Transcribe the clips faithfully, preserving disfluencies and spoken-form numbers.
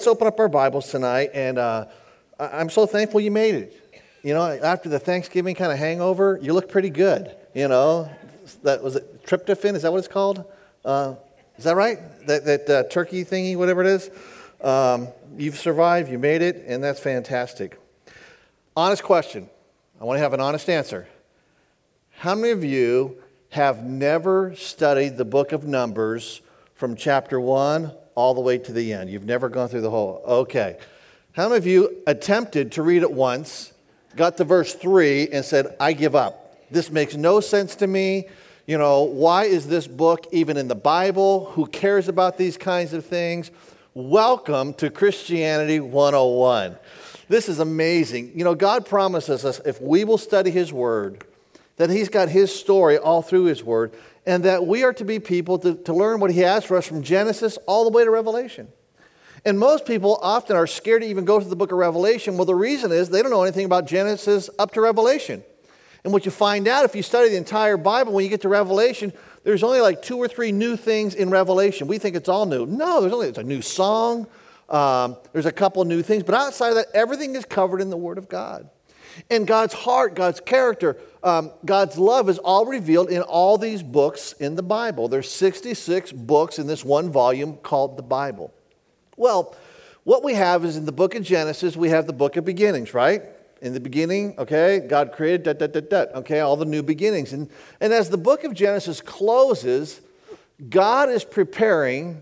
let's open up our Bibles tonight, and uh, I- I'm so thankful you made it. You know, after the Thanksgiving kind of hangover, you look pretty good, you know. That was it, tryptophan, is that what it's called? Uh, is that right? That, that uh, turkey thingy, whatever it is? Um, you've survived, you made it, and that's fantastic. Honest question. I want to have an honest answer. How many of you have never studied the book of Numbers from chapter one all the way to the end? You've never gone through the whole, okay. How many of you attempted to read it once, got to verse three, and said, I give up. This makes no sense to me. You know, why is this book even in the Bible? Who cares about these kinds of things? Welcome to Christianity one oh one. This is amazing. You know, God promises us if we will study His Word, that He's got His story all through His Word, and that we are to be people to, to learn what He has for us from Genesis all the way to Revelation. And most people often are scared to even go to the book of Revelation. Well, the reason is they don't know anything about Genesis up to Revelation. And what you find out if you study the entire Bible, when you get to Revelation, there's only like two or three new things in Revelation. We think it's all new. No, there's only it's a new song. Um, there's a couple new things. But outside of that, everything is covered in the Word of God. And God's heart, God's character, um, God's love is all revealed in all these books in the Bible. There's sixty-six books in this one volume called the Bible. Well, what we have is in the book of Genesis, we have the book of beginnings, right? In the beginning, okay, God created, da, da, da, da, okay, all the new beginnings. And, and as the book of Genesis closes, God is preparing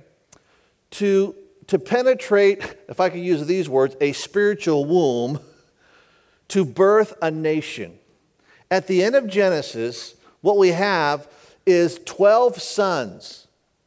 to, to penetrate, if I could use these words, a spiritual womb to birth a nation. At the end of Genesis, what we have is twelve sons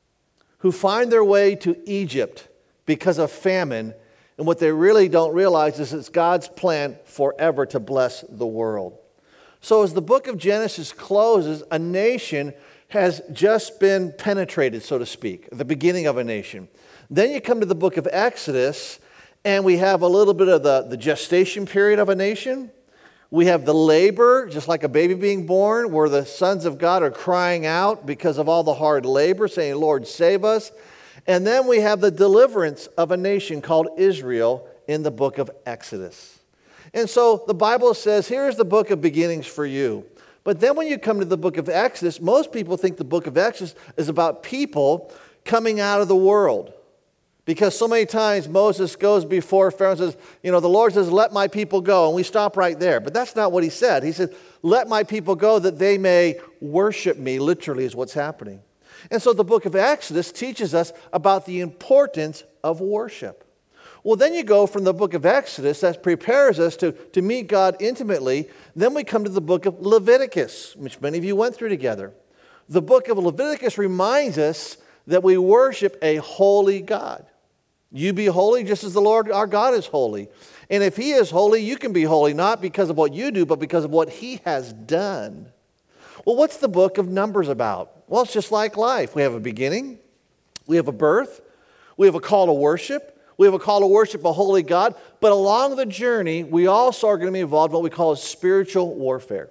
who find their way to Egypt because of famine, and what they really don't realize is it's God's plan forever to bless the world. So as the book of Genesis closes, a nation has just been penetrated, so to speak, the beginning of a nation. Then you come to the book of Exodus, and we have a little bit of the, the gestation period of a nation. We have the labor, just like a baby being born, where the sons of God are crying out because of all the hard labor, saying, Lord, save us. And then we have the deliverance of a nation called Israel in the book of Exodus. And so the Bible says, here's the book of beginnings for you. But then when you come to the book of Exodus, most people think the book of Exodus is about people coming out of the world. Because so many times Moses goes before Pharaoh and says, you know, the Lord says, let my people go. And we stop right there. But that's not what he said. He said, let my people go that they may worship me, literally is what's happening. And so the book of Exodus teaches us about the importance of worship. Well, then you go from the book of Exodus that prepares us to, to meet God intimately. Then we come to the book of Leviticus, which many of you went through together. The book of Leviticus reminds us that we worship a holy God. You be holy just as the Lord our God is holy. And if He is holy, you can be holy, not because of what you do, but because of what He has done. Well, what's the book of Numbers about? Well, it's just like life. We have a beginning, we have a birth, we have a call to worship, we have a call to worship a holy God, but along the journey, we also are going to be involved in what we call spiritual warfare.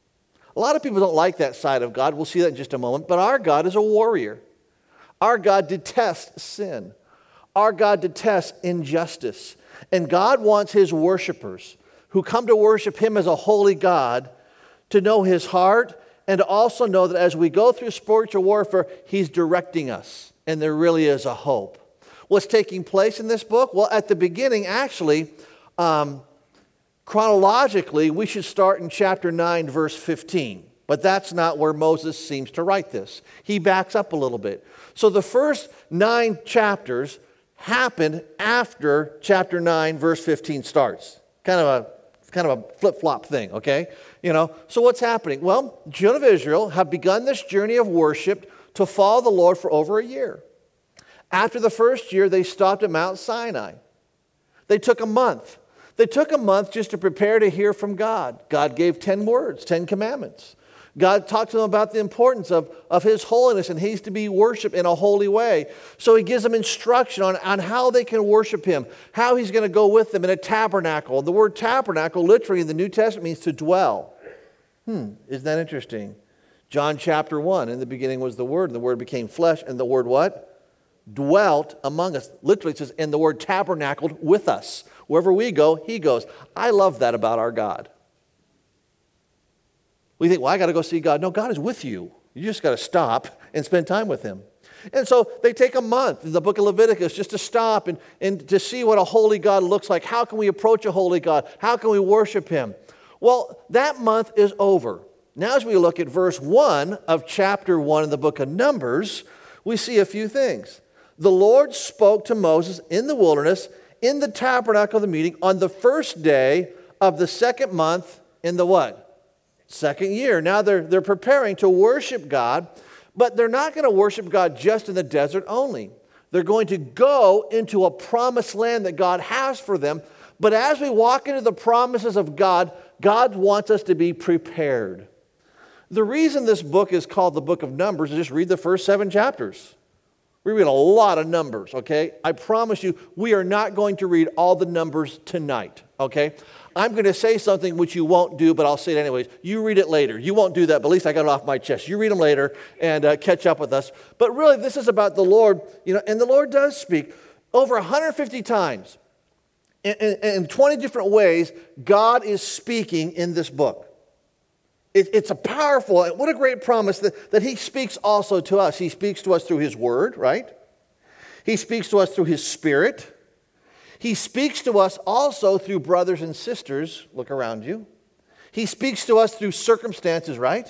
A lot of people don't like that side of God. We'll see that in just a moment, but our God is a warrior. Our God detests sin. Our God detests injustice. And God wants His worshipers who come to worship Him as a holy God to know His heart, and to also know that as we go through spiritual warfare, He's directing us. And there really is a hope. What's taking place in this book? Well, at the beginning, actually, um, chronologically, we should start in chapter nine, verse fifteen. But that's not where Moses seems to write this. He backs up a little bit. So the first nine chapters happen after chapter nine, verse fifteen starts. Kind of a kind of a flip-flop thing, okay? You know, so what's happening? Well, children of Israel have begun this journey of worship to follow the Lord for over a year. After the first year, they stopped at Mount Sinai. They took a month. They took a month just to prepare to hear from God. God gave ten words, ten commandments. God talked to them about the importance of, of His holiness, and He's to be worshiped in a holy way. So He gives them instruction on, on how they can worship Him, how He's going to go with them in a tabernacle. The word tabernacle literally in the New Testament means to dwell. Hmm, isn't that interesting? John chapter one, in the beginning was the Word, and the Word became flesh, and the Word what? dwelt among us. Literally it says, and the word tabernacled with us. Wherever we go, he goes. I love that about our God. We think, well, I got to go see God. No, God is with you. You just got to stop and spend time with him. And so they take a month in the book of Leviticus just to stop and, and to see what a holy God looks like. How can we approach a holy God? How can we worship him? Well, that month is over. Now as we look at verse one of chapter one in the book of Numbers, we see a few things. The Lord spoke to Moses in the wilderness, in the tabernacle of the meeting, on the first day of the second month in the what? Second year. Now they're, they're preparing to worship God, but they're not going to worship God just in the desert only. They're going to go into a promised land that God has for them. But as we walk into the promises of God, God wants us to be prepared. The reason this book is called the book of Numbers is just read the first seven chapters. We read a lot of numbers, okay? I promise you, we are not going to read all the numbers tonight, okay? I'm going to say something which you won't do, but I'll say it anyways. You read it later. You won't do that, but at least I got it off my chest. You read them later and uh, catch up with us. But really, this is about the Lord, you know, and the Lord does speak over one hundred fifty times. In, in, in twenty different ways, God is speaking in this book. It, it's a powerful, what a great promise that, that he speaks also to us. He speaks to us through his word, right? He speaks to us through his spirit. He speaks to us also through brothers and sisters. Look around you. He speaks to us through circumstances, right?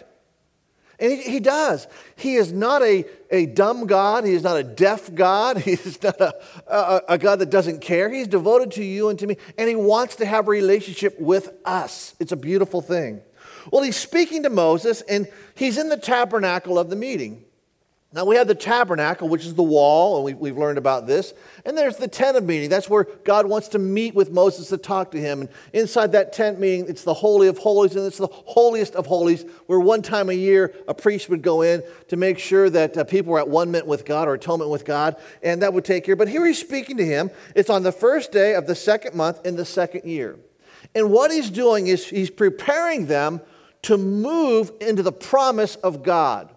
And he, he does. He is not a, a dumb God. He is not a deaf God. He is not a, a, a God that doesn't care. He's devoted to you and to me, and he wants to have a relationship with us. It's a beautiful thing. Well, he's speaking to Moses, and he's in the tabernacle of the meeting. Now, we have the tabernacle, which is the wall, and we, we've learned about this. And there's the tent of meeting. That's where God wants to meet with Moses to talk to him. And inside that tent meeting, it's the Holy of Holies, and it's the holiest of holies, where one time a year a priest would go in to make sure that uh, people were at one-ment with God or atonement with God, and that would take care. But here he's speaking to him. It's on the first day of the second month in the second year. And what he's doing is he's preparing them to move into the promise of God.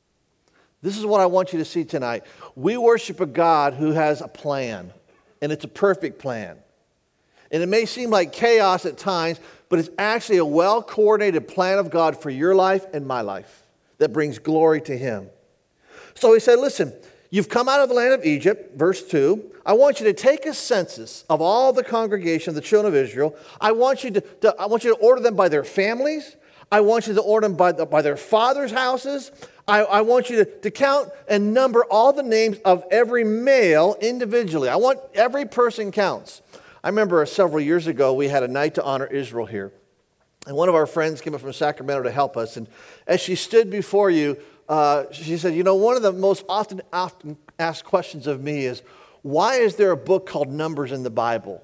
This is what I want you to see tonight. We worship a God who has a plan, and it's a perfect plan. And it may seem like chaos at times, but it's actually a well-coordinated plan of God for your life and my life that brings glory to him. So he said, listen, you've come out of the land of Egypt, verse two. I want you to take a census of all the congregation of the children of Israel. I want you to, to, I want you to order them by their families. I want you to order them by, the, by their fathers' houses. I, I want you to, to count and number all the names of every male individually. I want every person counts. I remember several years ago, we had a night to honor Israel here. And one of our friends came up from Sacramento to help us. And as she stood before you, uh, she said, you know, one of the most often, often asked questions of me is, why is there a book called Numbers in the Bible?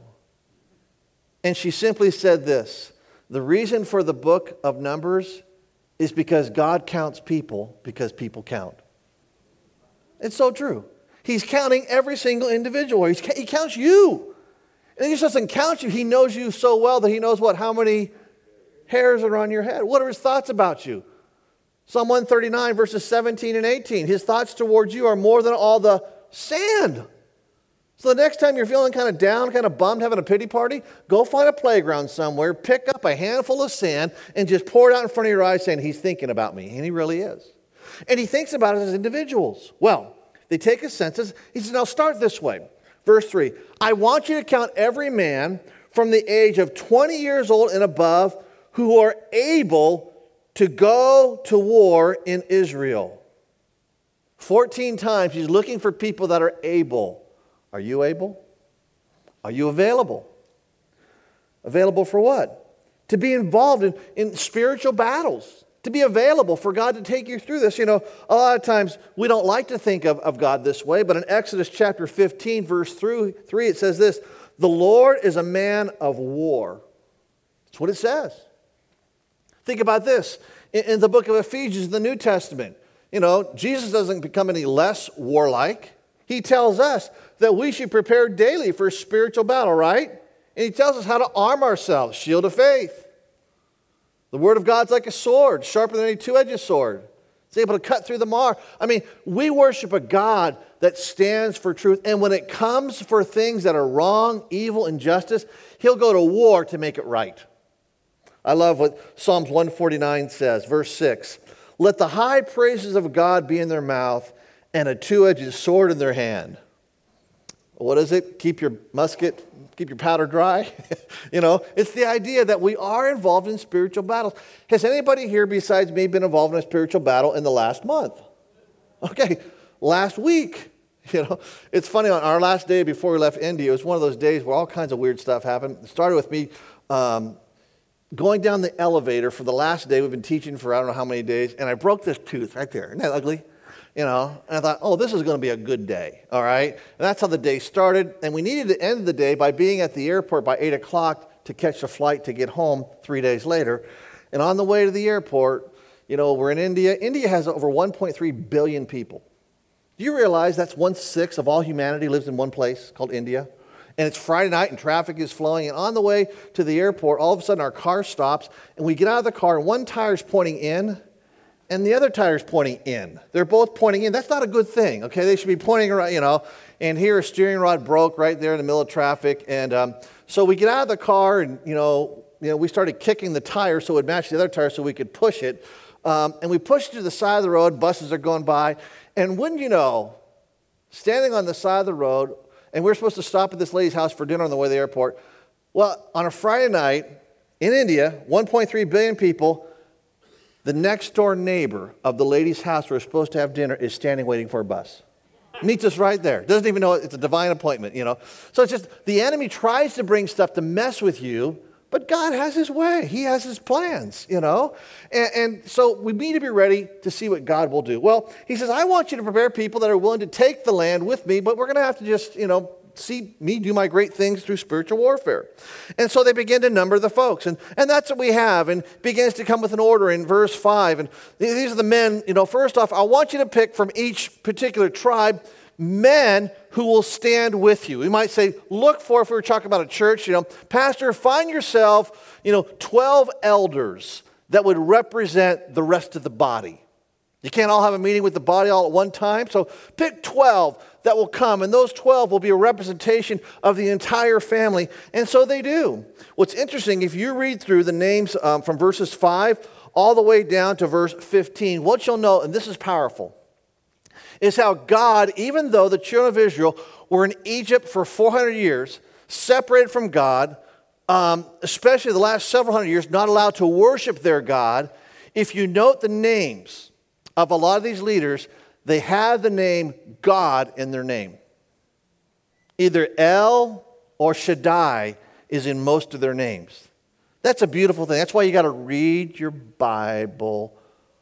And she simply said this: the reason for the book of Numbers is because God counts people because people count. It's so true. He's counting every single individual. He's, he counts you. And he just doesn't count you. He knows you so well that he knows what, how many hairs are on your head. What are his thoughts about you? Psalm one thirty-nine, verses seventeen and eighteen. His thoughts towards you are more than all the sand. So the next time you're feeling kind of down, kind of bummed, having a pity party, go find a playground somewhere, pick up a handful of sand, and just pour it out in front of your eyes saying, he's thinking about me. And he really is. And he thinks about us as individuals. Well, they take a census. He says, now start this way. Verse three, I want you to count every man from the age of twenty years old and above who are able to go to war in Israel. fourteen times he's looking for people that are able. Are you able? Are you available? Available for what? To be involved in, in spiritual battles. To be available for God to take you through this. You know, a lot of times we don't like to think of, of God this way, but in Exodus chapter fifteen, verse three, it says this: the Lord is a man of war. That's what it says. Think about this. In, in the book of Ephesians, in the New Testament, you know, Jesus doesn't become any less warlike. He tells us that we should prepare daily for spiritual battle, right? And he tells us how to arm ourselves. Shield of faith. The word of God's like a sword, sharper than any two-edged sword. It's able to cut through the mar. I mean, we worship a God that stands for truth. And when it comes for things that are wrong, evil, injustice, he'll go to war to make it right. I love what Psalms one forty-nine says, verse six. Let the high praises of God be in their mouth and a two-edged sword in their hand. What is it? Keep your musket, keep your powder dry. You know, it's the idea that we are involved in spiritual battles. Has anybody here besides me been involved in a spiritual battle in the last month? Okay, last week. You know, it's funny, on our last day before we left India, it was one of those days where all kinds of weird stuff happened. It started with me um, going down the elevator for the last day. We've been teaching for I don't know how many days, and I broke this tooth right there. Isn't that ugly? You know, and I thought, oh, this is going to be a good day, all right? And that's how the day started, and we needed to end the day by being at the airport by eight o'clock to catch a flight to get home three days later. And on the way to the airport, you know, we're in India. India has over one point three billion people. Do you realize that's one-sixth of all humanity lives in one place called India? And it's Friday night and traffic is flowing. And on the way to the airport, all of a sudden our car stops and we get out of the car and one tire's pointing in and the other tire's pointing in. They're both pointing in. That's not a good thing, okay? They should be pointing around, you know. And here a steering rod broke right there in the middle of traffic. And um, so we get out of the car and, you know, you know, we started kicking the tire so it would match the other tire so we could push it. Um, and we pushed it to the side of the road. Buses are going by. And wouldn't you know, standing on the side of the road, and we're supposed to stop at this lady's house for dinner on the way to the airport. Well, on a Friday night in India, one point three billion people, the next door neighbor of the lady's house where we're supposed to have dinner is standing waiting for a bus. Meets us right there. Doesn't even know it's a divine appointment, you know. So it's just the enemy tries to bring stuff to mess with you, but God has his way. He has his plans, you know. And, and so we need to be ready to see what God will do. Well, he says, I want you to prepare people that are willing to take the land with me, but we're going to have to just, you know, see me do my great things through spiritual warfare. And so they begin to number the folks. And, and that's what we have. And begins to come with an order in verse five. And these are the men, you know, first off, I want you to pick from each particular tribe men who will stand with you. We might say, look for, if we were talking about a church, you know, pastor, find yourself, you know, twelve elders that would represent the rest of the body. You can't all have a meeting with the body all at one time, so pick twelve that will come, and those twelve will be a representation of the entire family, and so they do. What's interesting, if you read through the names um, from verses five all the way down to verse fifteen, what you'll know, and this is powerful, is how God, even though the children of Israel were in Egypt for four hundred years, separated from God, um, especially the last several hundred years, not allowed to worship their God. If you note the names of a lot of these leaders, they have the name God in their name. Either El or Shaddai is in most of their names. That's a beautiful thing. That's why you got to read your Bible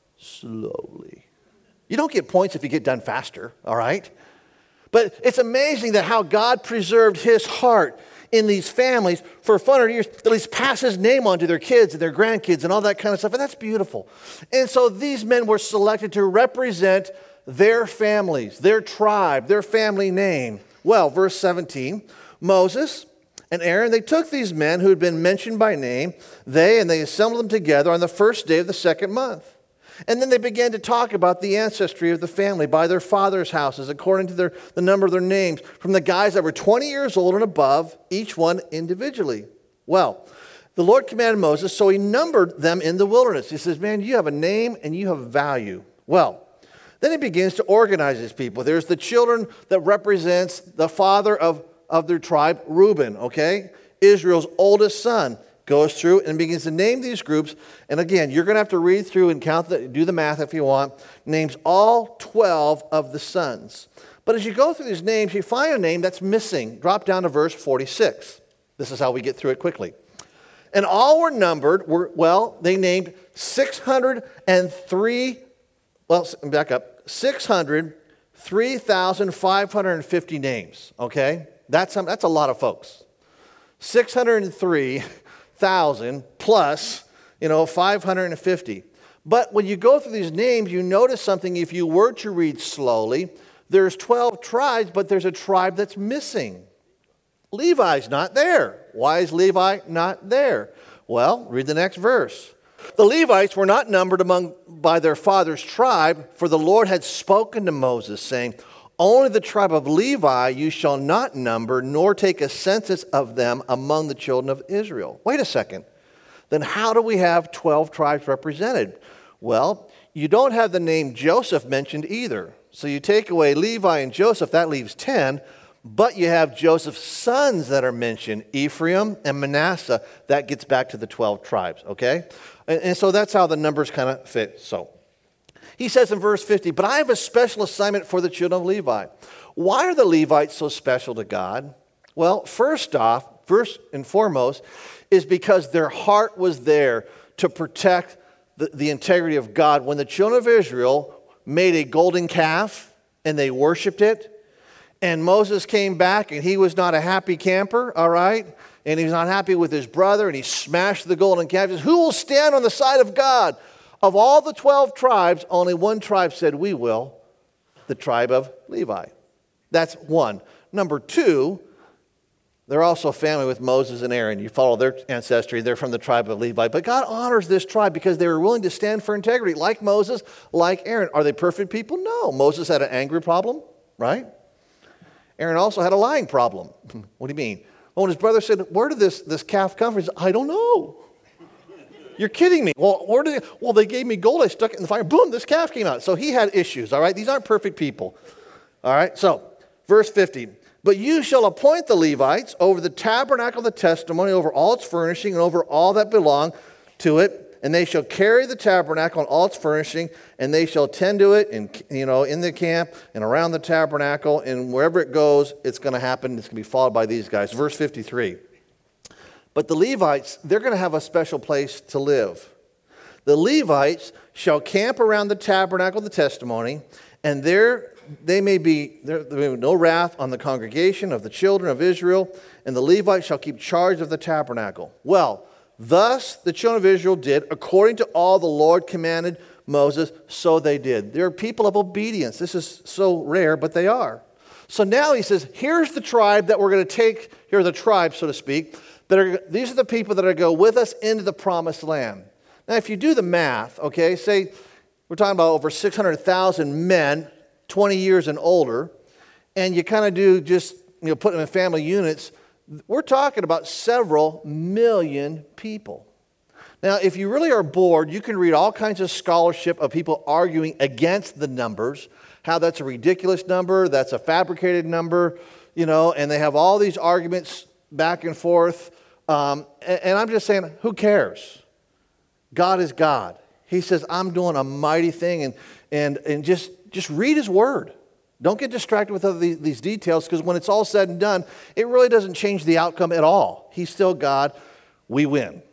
slowly. You don't get points if you get done faster, all right? But it's amazing that how God preserved his heart in these families for four hundred years, at least pass his name on to their kids and their grandkids and all that kind of stuff, and that's beautiful. And so these men were selected to represent their families, their tribe, their family name. Well, verse seventeen, Moses and Aaron, they took these men who had been mentioned by name, they and they assembled them together on the first day of the second month. And then they began to talk about the ancestry of the family by their fathers' houses, according to their, the number of their names, from the guys that were twenty years old and above, each one individually. Well, the Lord commanded Moses, so he numbered them in the wilderness. He says, man, you have a name and you have value. Well, then he begins to organize his people. There's the children that represents the father of, of their tribe, Reuben, okay? Israel's oldest son. Goes through and begins to name these groups. And again, you're going to have to read through and count, the, do the math if you want. Names all twelve of the sons. But as you go through these names, you find a name that's missing. Drop down to verse forty-six. This is how we get through it quickly. And all were numbered, were, well, they named six hundred three, well, back up, six hundred three thousand five hundred fifty names, okay? That's, that's a lot of folks. six hundred three thousand plus, you know, five hundred fifty. But when you go through these names, you notice something. If you were to read slowly, there's twelve tribes, but there's a tribe that's missing. Levi's not there. Why is Levi not there? Well, read the next verse. The Levites were not numbered among by their father's tribe, for the Lord had spoken to Moses, saying, only the tribe of Levi you shall not number, nor take a census of them among the children of Israel. Wait a second. Then how do we have twelve tribes represented? Well, you don't have the name Joseph mentioned either. So you take away Levi and Joseph, that leaves ten, but you have Joseph's sons that are mentioned, Ephraim and Manasseh. That gets back to the twelve tribes, okay? And, and so that's how the numbers kind of fit. So he says in verse fifty, but I have a special assignment for the children of Levi. Why are the Levites so special to God? Well, first off, first and foremost, is because their heart was there to protect the, the integrity of God. When the children of Israel made a golden calf and they worshiped it, and Moses came back and he was not a happy camper, all right? And he's not happy with his brother, and he smashed the golden calf. He says, who will stand on the side of God? Of all the twelve tribes, only one tribe said, we will, the tribe of Levi. That's one. Number two, they're also family with Moses and Aaron. You follow their ancestry. They're from the tribe of Levi. But God honors this tribe because they were willing to stand for integrity, like Moses, like Aaron. Are they perfect people? No. Moses had an anger problem, right? Aaron also had a lying problem. What do you mean? Well, when his brother said, where did this, this calf come from? He said, I don't know. You're kidding me. Well, where did they, well, they gave me gold. I stuck it in the fire. Boom, this calf came out. So he had issues, all right? These aren't perfect people. All right? So, verse fifty. But you shall appoint the Levites over the tabernacle of the testimony, over all its furnishing, and over all that belong to it. And they shall carry the tabernacle and all its furnishing, and they shall tend to it, and you know, in the camp and around the tabernacle, and wherever it goes, it's going to happen. It's going to be followed by these guys. Verse fifty-three. But the Levites, they're going to have a special place to live. The Levites shall camp around the tabernacle of the testimony, and there they may be there, there may be no wrath on the congregation of the children of Israel, and the Levites shall keep charge of the tabernacle. Well, thus the children of Israel did, according to all the Lord commanded Moses, so they did. They're people of obedience. This is so rare, but they are. So now he says, here's the tribe that we're going to take, here are the tribes, so to speak, that are, these are the people that are going to go with us into the promised land. Now, if you do the math, okay, say we're talking about over six hundred thousand men, twenty years and older, and you kind of do just, you know, put them in family units, we're talking about several million people. Now, if you really are bored, you can read all kinds of scholarship of people arguing against the numbers, how that's a ridiculous number, that's a fabricated number, you know, and they have all these arguments back and forth. Um, and, and I'm just saying, who cares? God is God. He says, I'm doing a mighty thing, and and and just, just read his word. Don't get distracted with other these, these details, because when it's all said and done, it really doesn't change the outcome at all. He's still God. We win.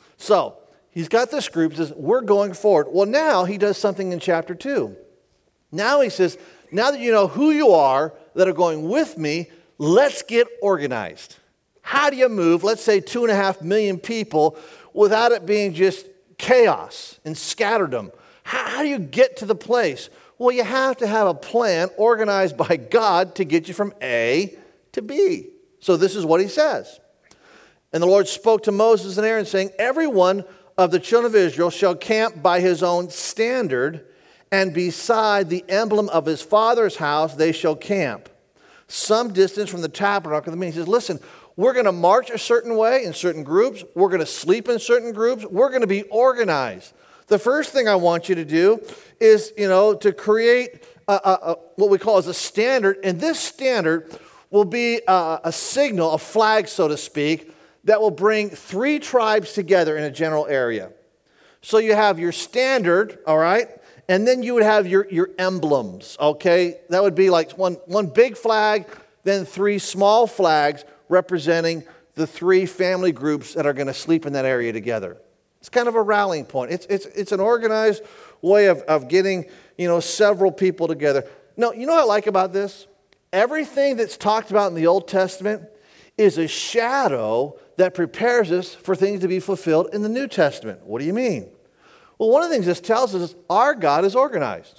So he's got this group. He says, we're going forward. Well, now he does something in chapter two. Now he says, now that you know who you are that are going with me, let's get organized. How do you move, let's say, two and a half million people without it being just chaos and scatterdom? How, how do you get to the place? Well, you have to have a plan organized by God to get you from A to B. So this is what he says. And the Lord spoke to Moses and Aaron, saying, every one of the children of Israel shall camp by his own standard, and beside the emblem of his father's house they shall camp, some distance from the tabernacle of the meeting. He says, listen, we're going to march a certain way in certain groups. We're going to sleep in certain groups. We're going to be organized. The first thing I want you to do is, you know, to create a, a, a, what we call as a standard. And this standard will be a, a signal, a flag, so to speak, that will bring three tribes together in a general area. So you have your standard, all right? And then you would have your, your emblems, okay? That would be like one, one big flag, then three small flags representing the three family groups that are going to sleep in that area together. It's kind of a rallying point. It's, it's, it's an organized way of, of getting, you know, several people together. No, you know what I like about this? Everything that's talked about in the Old Testament is a shadow that prepares us for things to be fulfilled in the New Testament. What do you mean? Well, one of the things this tells us is our God is organized.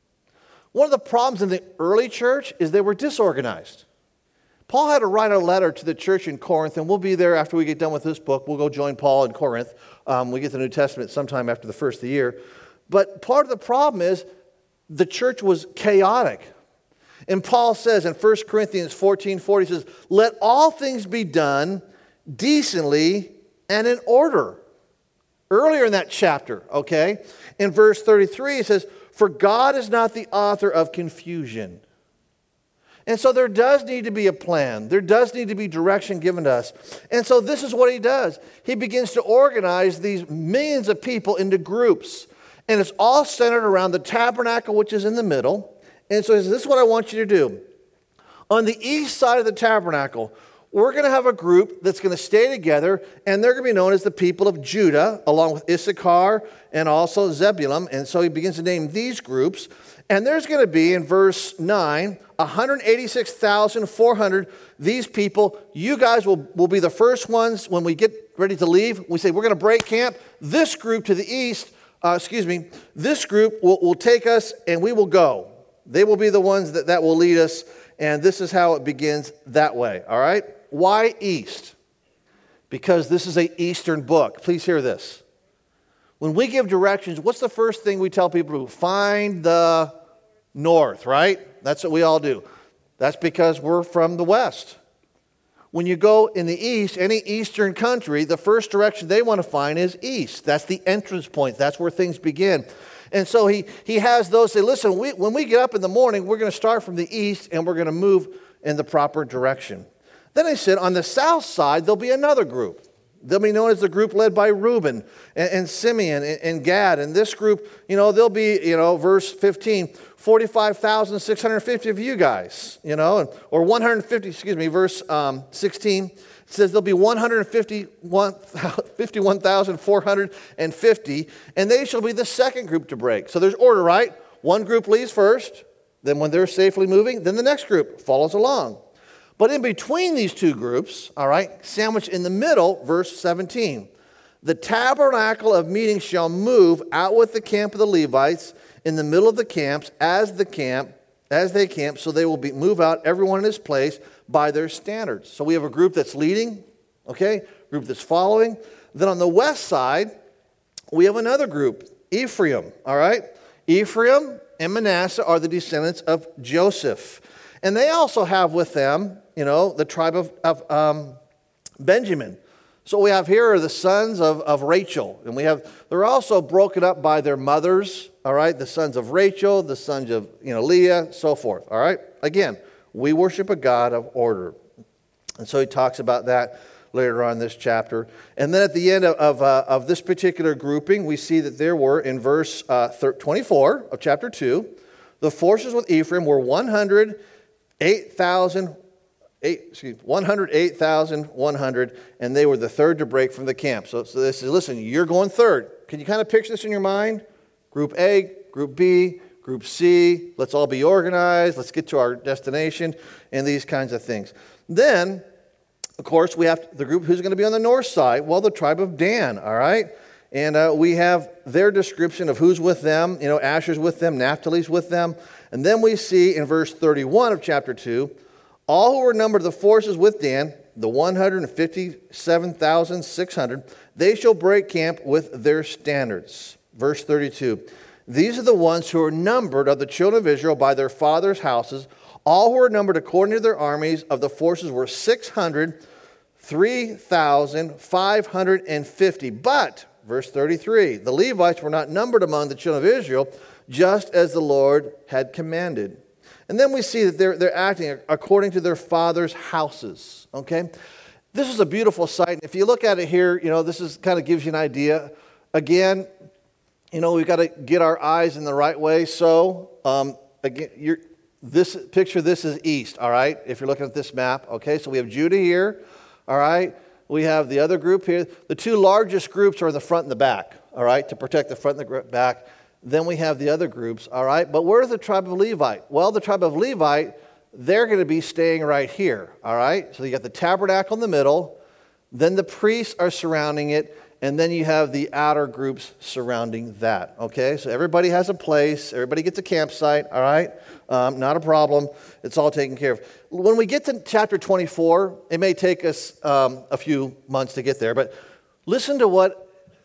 One of the problems in the early church is they were disorganized. Paul had to write a letter to the church in Corinth, and we'll be there after we get done with this book. We'll go join Paul in Corinth. Um, we get the New Testament sometime after the first of the year. But part of the problem is the church was chaotic. And Paul says in First Corinthians fourteen forty, he says, let all things be done decently and in order. Earlier in that chapter, okay, in verse thirty-three, it says, for God is not the author of confusion. And so there does need to be a plan. There does need to be direction given to us. And so this is what he does. He begins to organize these millions of people into groups. And it's all centered around the tabernacle, which is in the middle. And so he says, this is what I want you to do. On the east side of the tabernacle, we're going to have a group that's going to stay together, and they're going to be known as the people of Judah, along with Issachar and also Zebulun. And so he begins to name these groups. And there's going to be, in verse nine, one hundred eighty-six thousand four hundred. These people, you guys will, will be the first ones when we get ready to leave. We say, we're going to break camp. This group to the east, uh, excuse me, this group will, will take us and we will go. They will be the ones that, that will lead us. And this is how it begins that way, all right? Why east? Because this is an Eastern book. Please hear this. When we give directions, what's the first thing we tell people to do? Find the north, right? That's what we all do. That's because we're from the west. When you go in the east, any Eastern country, the first direction they want to find is east. That's the entrance point. That's where things begin. And so he, he has those say, listen, we, when we get up in the morning, we're going to start from the east and we're going to move in the proper direction. Then I said, on the south side, there'll be another group. They'll be known as the group led by Reuben and, and Simeon and, and Gad. And this group, you know, they'll be, you know, verse fifteen, forty-five thousand six hundred fifty of you guys, you know, or one hundred fifty, excuse me, verse um, sixteen. It says there'll be one hundred fifty-one thousand four hundred fifty, and they shall be the second group to break. So there's order, right? One group leaves first, then when they're safely moving, then the next group follows along. But in between these two groups, all right, sandwiched in the middle, verse seventeen, the tabernacle of meeting shall move out with the camp of the Levites in the middle of the camps as the camp, as they camp, so they will be move out everyone in his place by their standards. So we have a group that's leading, okay, group that's following. Then on the west side, we have another group, Ephraim, all right? Ephraim and Manasseh are the descendants of Joseph. And they also have with them, you know, the tribe of, of um, Benjamin. So what we have here are the sons of, of Rachel. And we have, they're also broken up by their mothers, all right? The sons of Rachel, the sons of, you know, Leah, so forth, all right? Again, we worship a God of order. And so he talks about that later on in this chapter. And then at the end of, of, uh, of this particular grouping, we see that there were, in verse uh, twenty-four of chapter two, the forces with Ephraim were one hundred eight thousand, one hundred eight thousand one hundred, and they were the third to break from the camp. So, so this is, listen, you're going third. Can you kind of picture this in your mind? Group A, Group B, Group C, let's all be organized, let's get to our destination, and these kinds of things. Then, of course, we have the group who's going to be on the north side. Well, the tribe of Dan, all right? And uh, we have their description of who's with them. You know, Asher's with them, Naphtali's with them. And then we see in verse thirty-one of chapter two, all who were numbered of the forces with Dan, the one hundred fifty-seven thousand six hundred, they shall break camp with their standards. Verse thirty-two, these are the ones who are numbered of the children of Israel by their fathers' houses. All who were numbered according to their armies of the forces were six hundred three thousand five hundred fifty. But, verse thirty-three, the Levites were not numbered among the children of Israel, just as the Lord had commanded. And then we see that they're, they're acting according to their fathers' houses, okay? This is a beautiful sight. If you look at it here, you know, this is kind of gives you an idea. Again, you know, we've got to get our eyes in the right way. So, um, again, you're, this picture, this is east, all right? If you're looking at this map, okay? So we have Judah here, all right? We have the other group here. The two largest groups are in the front and the back, all right, to protect the front and the back. Then we have the other groups, all right? But where's the tribe of Levite? Well, the tribe of Levite, they're going to be staying right here, all right? So you got the tabernacle in the middle, then the priests are surrounding it, and then you have the outer groups surrounding that, okay? So everybody has a place. Everybody gets a campsite, all right? Um, not a problem. It's all taken care of. When we get to chapter twenty-four, it may take us um, a few months to get there, but listen to what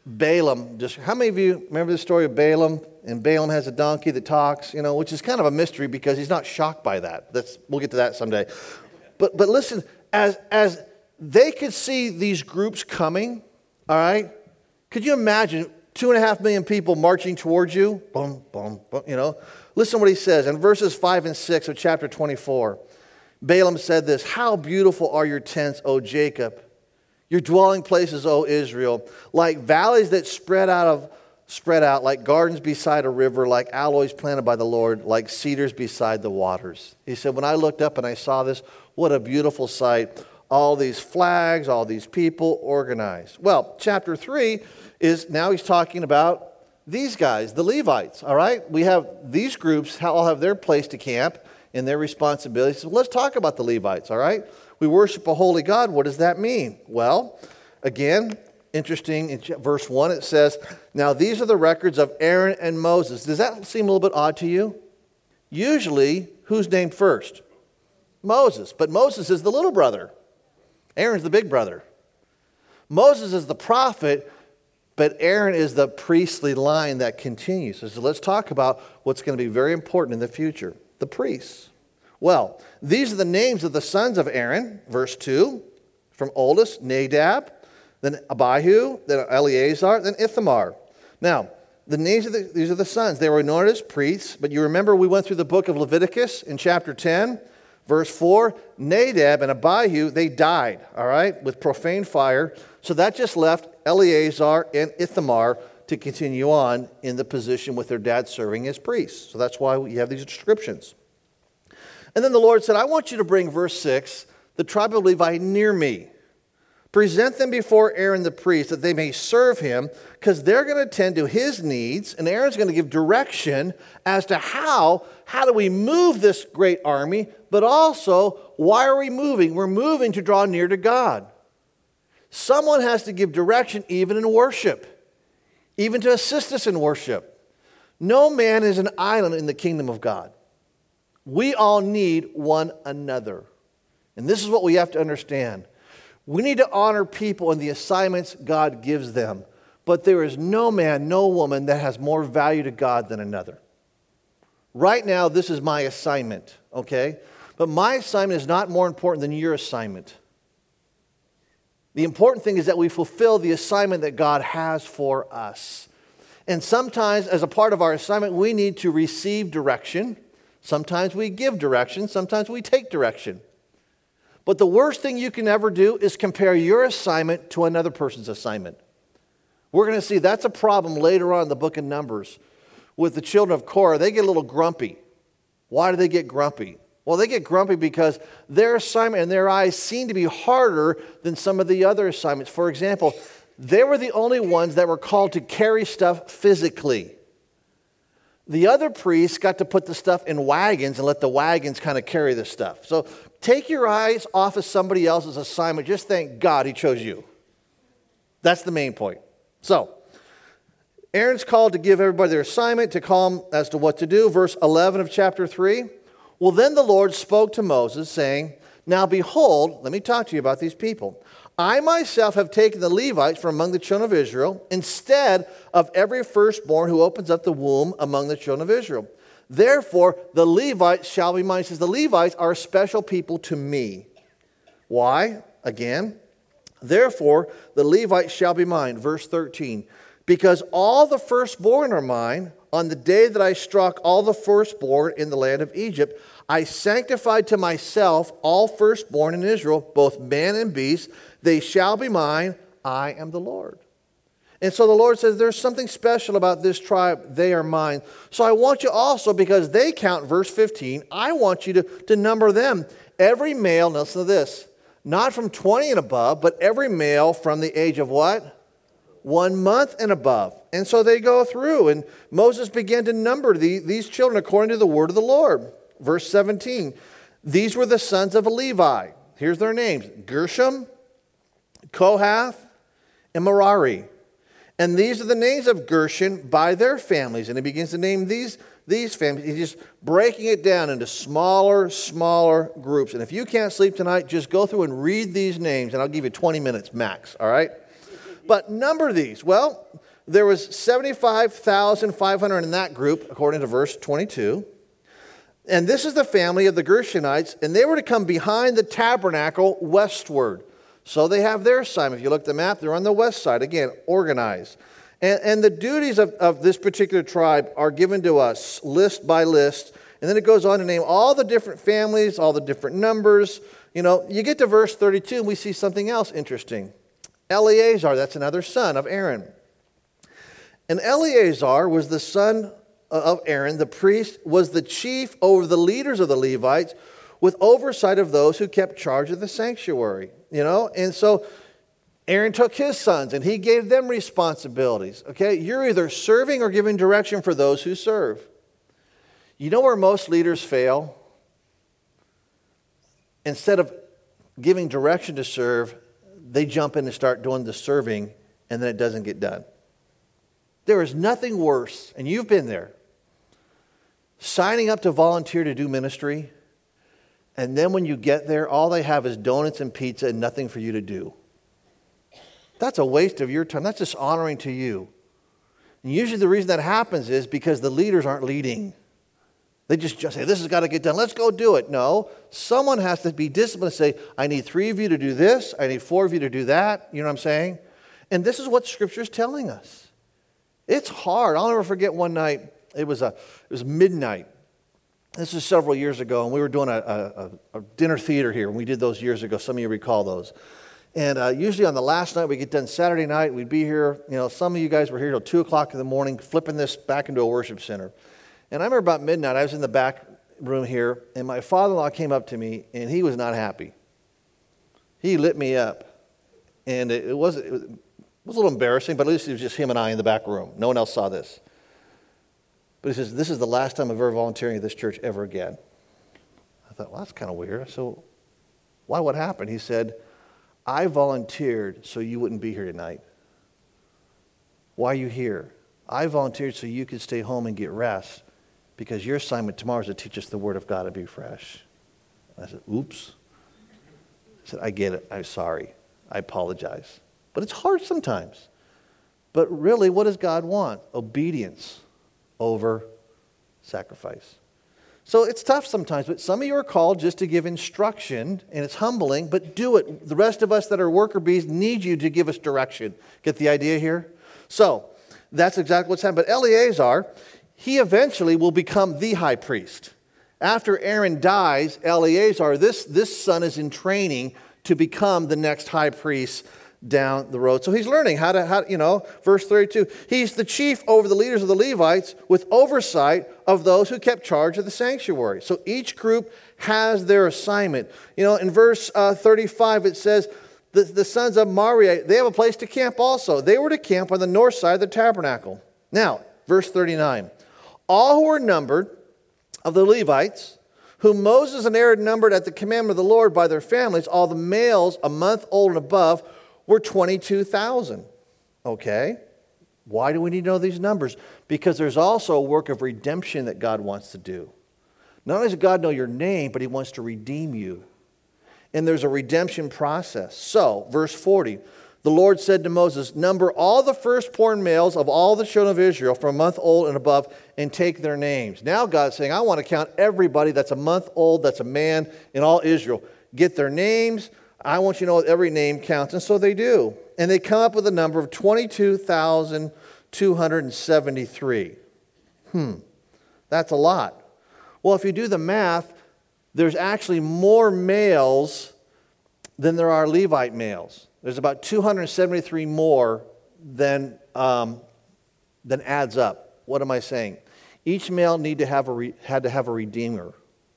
Balaam, just how many of you remember the story of Balaam? And Balaam has a donkey that talks, you know, which is kind of a mystery because he's not shocked by that. That's, we'll get to that someday. But but listen, as as they could see these groups coming, all right, could you imagine two and a half million people marching towards you? Boom, boom, boom, you know. Listen to what he says in verses five and six of chapter twenty-four. Balaam said this, "How beautiful are your tents, O Jacob, your dwelling places, O Israel, like valleys that spread out of spread out, like gardens beside a river, like aloes planted by the Lord, like cedars beside the waters." He said, when I looked up and I saw this, what a beautiful sight. All these flags, all these people organized. Well, chapter three is now he's talking about these guys, the Levites, all right? We have these groups all have their place to camp and their responsibilities. So let's talk about the Levites, all right? We worship a holy God. What does that mean? Well, again, interesting, in verse one it says, "Now these are the records of Aaron and Moses." Does that seem a little bit odd to you? Usually, who's named first? Moses. But Moses is the little brother. Aaron's the big brother. Moses is the prophet, but Aaron is the priestly line that continues. So let's talk about what's going to be very important in the future. The priests. Well, these are the names of the sons of Aaron. Verse two, from oldest, Nadab, then Abihu, then Eleazar, then Ithamar. Now, the names of the, these are the sons. They were anointed as priests, but you remember we went through the book of Leviticus in chapter ten, verse four. Nadab and Abihu, they died, all right, with profane fire. So that just left Eleazar and Ithamar to continue on in the position with their dad serving as priests. So that's why we have these descriptions. And then the Lord said, I want you to bring, verse six, the tribe of Levi near me. Present them before Aaron the priest that they may serve him, because they're going to attend to his needs, and Aaron's going to give direction as to how, how do we move this great army, but also, why are we moving? We're moving to draw near to God. Someone has to give direction even in worship, even to assist us in worship. No man is an island in the kingdom of God. We all need one another. And this is what we have to understand. We need to honor people and the assignments God gives them. But there is no man, no woman that has more value to God than another. Right now, this is my assignment, okay? But my assignment is not more important than your assignment. The important thing is that we fulfill the assignment that God has for us. And sometimes, as a part of our assignment, we need to receive direction. Sometimes we give direction. Sometimes we take direction. But the worst thing you can ever do is compare your assignment to another person's assignment. We're going to see that's a problem later on in the book of Numbers. With the children of Korah, they get a little grumpy. Why do they get grumpy? Well, they get grumpy because their assignment in their eyes seemed to be harder than some of the other assignments. For example, they were the only ones that were called to carry stuff physically. The other priests got to put the stuff in wagons and let the wagons kind of carry the stuff. So take your eyes off of somebody else's assignment. Just thank God he chose you. That's the main point. So Aaron's called to give everybody their assignment, to call them as to what to do. Verse eleven of chapter three. Well, then the Lord spoke to Moses, saying, now behold, let me talk to you about these people. I myself have taken the Levites from among the children of Israel instead of every firstborn who opens up the womb among the children of Israel. Therefore, the Levites shall be mine. He says, the Levites are a special people to me. Why? Again, therefore, the Levites shall be mine. Verse thirteen. Because all the firstborn are mine, on the day that I struck all the firstborn in the land of Egypt, I sanctified to myself all firstborn in Israel, both man and beast. They shall be mine. I am the Lord. And so the Lord says, there's something special about this tribe. They are mine. So I want you also, because they count, verse fifteen, I want you to, to number them. Every male, now listen to this, not from twenty and above, but every male from the age of what? One month and above. And so they go through, and Moses began to number the, these children according to the word of the Lord. Verse seventeen, these were the sons of Levi. Here's their names: Gershom, Kohath, and Merari. And these are the names of Gershon by their families. And he begins to name these, these families. He's just breaking it down into smaller, smaller groups. And if you can't sleep tonight, just go through and read these names, and I'll give you twenty minutes max, all right? But number these. Well, there was seventy-five thousand five hundred in that group, according to verse twenty-two. And this is the family of the Gershonites, and they were to come behind the tabernacle westward. So they have their assignment. If you look at the map, they're on the west side. Again, organized. And, and the duties of, of this particular tribe are given to us, list by list. And then it goes on to name all the different families, all the different numbers. You know, you get to verse thirty-two, and we see something else interesting. Eleazar, that's another son of Aaron. And Eleazar was the son of Aaron, the priest, was the chief over the leaders of the Levites, with oversight of those who kept charge of the sanctuary. You know, and so Aaron took his sons and he gave them responsibilities. Okay, you're either serving or giving direction for those who serve. You know where most leaders fail? Instead of giving direction to serve, they jump in and start doing the serving, and then it doesn't get done. There is nothing worse, and you've been there, signing up to volunteer to do ministry, and then when you get there, all they have is donuts and pizza and nothing for you to do. That's a waste of your time. That's dishonoring to you. And usually the reason that happens is because the leaders aren't leading. They just, just say, this has got to get done. Let's go do it. No, someone has to be disciplined and say, I need three of you to do this. I need four of you to do that. You know what I'm saying? And this is what Scripture is telling us. It's hard. I'll never forget one night. It was a it was midnight. This is several years ago, and we were doing a, a, a dinner theater here. And we did those years ago. Some of you recall those. And uh, usually on the last night, we get done Saturday night. We'd be here. You know, some of you guys were here till two o'clock in the morning, flipping this back into a worship center. And I remember about midnight, I was in the back room here, and my father-in-law came up to me, and he was not happy. He lit me up. And it, it, was, it was it was a little embarrassing, but at least it was just him and I in the back room. No one else saw this. But he says, this is the last time I'm ever volunteering at this church ever again. I thought, well, that's kind of weird. So why, what happened? He said, I volunteered so you wouldn't be here tonight. Why are you here? I volunteered so you could stay home and get rest, because your assignment tomorrow is to teach us the Word of God and be fresh. I said, oops. I said, I get it. I'm sorry. I apologize. But it's hard sometimes. But really, what does God want? Obedience over sacrifice. So it's tough sometimes, but some of you are called just to give instruction, and it's humbling, but do it. The rest of us that are worker bees need you to give us direction. Get the idea here? So that's exactly what's happened. But Eleazar, he eventually will become the high priest. After Aaron dies, Eleazar, this, this son is in training to become the next high priest down the road. So he's learning how to, how, you know, verse thirty-two, he's the chief over the leaders of the Levites with oversight of those who kept charge of the sanctuary. So each group has their assignment. You know, in verse uh, thirty-five, it says, the, the sons of Merari, they have a place to camp also. They were to camp on the north side of the tabernacle. Now, verse thirty-nine, all who were numbered of the Levites, whom Moses and Aaron numbered at the commandment of the Lord by their families, all the males a month old and above, were twenty-two thousand. Okay. Why do we need to know these numbers? Because there's also a work of redemption that God wants to do. Not only does God know your name, but he wants to redeem you. And there's a redemption process. So, verse forty, the Lord said to Moses, number all the firstborn males of all the children of Israel from a month old and above, and take their names. Now God's saying, I want to count everybody that's a month old, that's a man in all Israel. Get their names. I want you to know every name counts. And so they do. And they come up with a number of twenty-two thousand two hundred seventy-three. Hmm, that's a lot. Well, if you do the math, there's actually more males than there are Levite males. There's about two hundred seventy-three more than, um, than adds up. What am I saying? Each male need to have a re- had to have a redeemer.